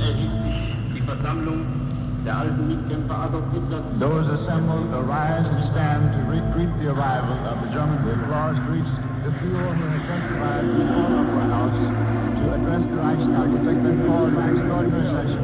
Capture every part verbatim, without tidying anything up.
Those assembled arise and stand to greet the arrival of the German. The applause greets the few who have testified before the Opera House to address the Reichstag to take them forward to an extraordinary session.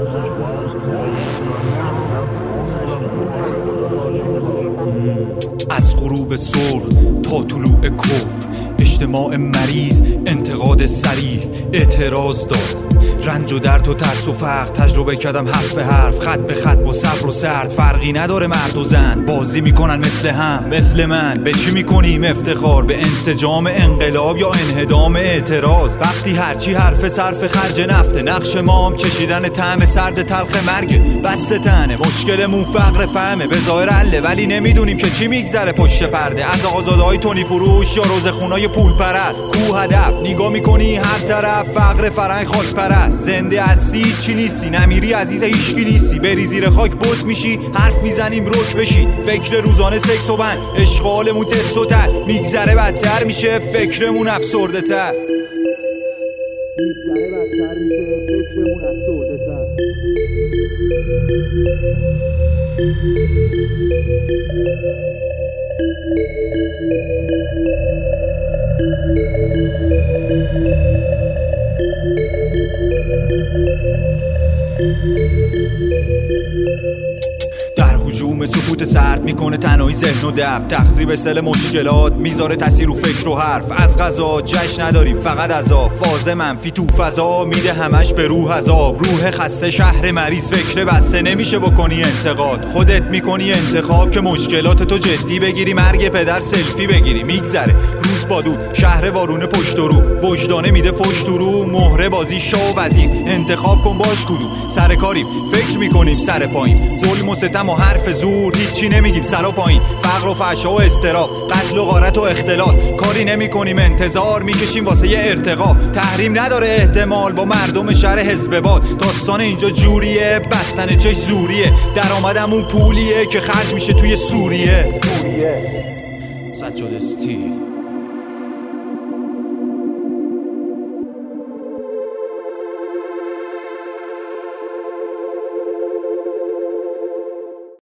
از غروب سرخ تا طلوع کف، اجتماع مریض، انتقاد صریح، اعتراض دارم. رنج و درد و ترس و فقر تجربه کردم حرف به حرف، خط به خط با صبر و سرد. فرقی نداره مرد و زن، بازی میکنن مثل هم مثل من. به چی میکنیم افتخار؟ به انسجام انقلاب یا انهدام اعتراض؟ وقتی هرچی حرف صرف خرج نفته، نقش ما هم چشیدن طعم سرد تلخ مرگه. بس تنه مشکلمون فقر فهمه، به ظاهر حله ولی نمیدونیم که چی میگذره پشت پرده. از آزادهای تونی فروش یا روزخونای پول پرست، کو هدف نگاه میکنی هر طرف، فقر فرنگ خاک پرست. زنده هستی چی نیستی، نمیری عزیز هیچکی نیستی. بری زیر خاک بوت میشی، حرف میزنیم رک بشی. فکر روزانه سکس و بند، اشغالمون تست و تر. میگذره بدتر میشه فکرمون افسرده تر. میگذره بدتر میشه فکرمون افسرده تر. در هجوم سکوت سرد میکنه تنهایی ذهن و دفع. تخریب سل مشکلات میذاره تاثیر رو فکر و حرف. از غذا جشن نداریم فقط عذاب، فاز منفی تو فضا میده همش به روح عذاب. روح خسته شهر مریض، فکر بسته نمیشه بکنی انتقاد. خودت میکنی انتخاب که مشکلات تو جدی بگیری، مرگ پدر سلفی بگیری. میگذره روز بادود، شهر وارونه پشت و رو، وجدانه میده فشت رو. مهره بازی شاه و وزیر، انتخاب کن باش کدوم. سر کاریم فکر میکنیم سر پایین، ظلم و ستم و حرف زور هیچی نمیگیم سر و پایین. فقر و فحشا و استراب، قتل و غارت و اختلاس، کاری نمیکنیم انتظار میکشیم واسه یه ارتقا. تحریم نداره احتمال با مردم شهر حزب باد. داستان اینجا جوریه، بستن چش زوریه. درآمدمون پولیه که خرج میشه توی سوریه. سجاد استی